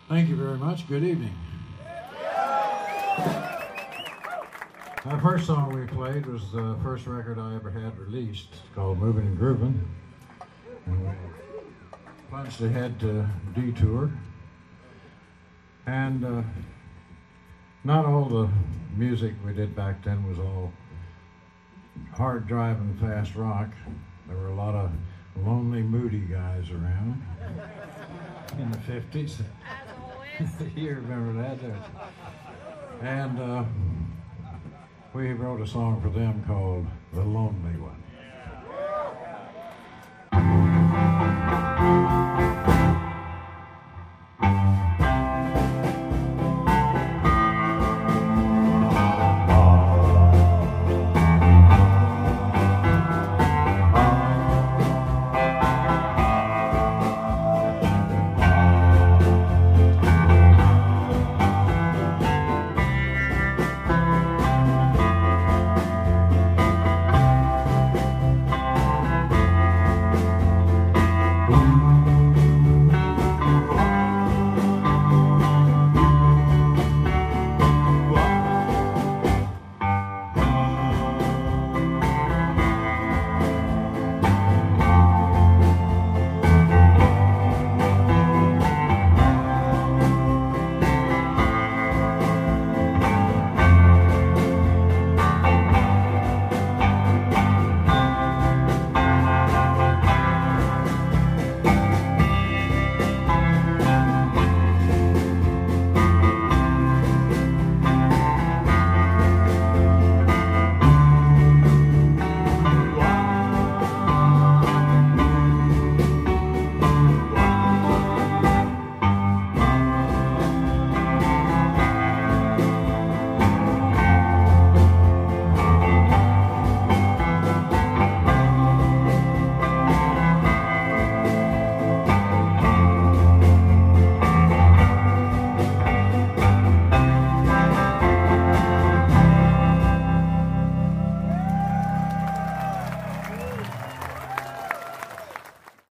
Thank you very much. Good evening. Our first song we played was the first record I ever had released. It's called Moving and Grooving. And we plunged ahead to Detour. And not all the music we did back then was all hard driving, fast rock. There were a lot of lonely, moody guys around in the 50s. You remember that, don't you? And we wrote a song for them called The Lonely One.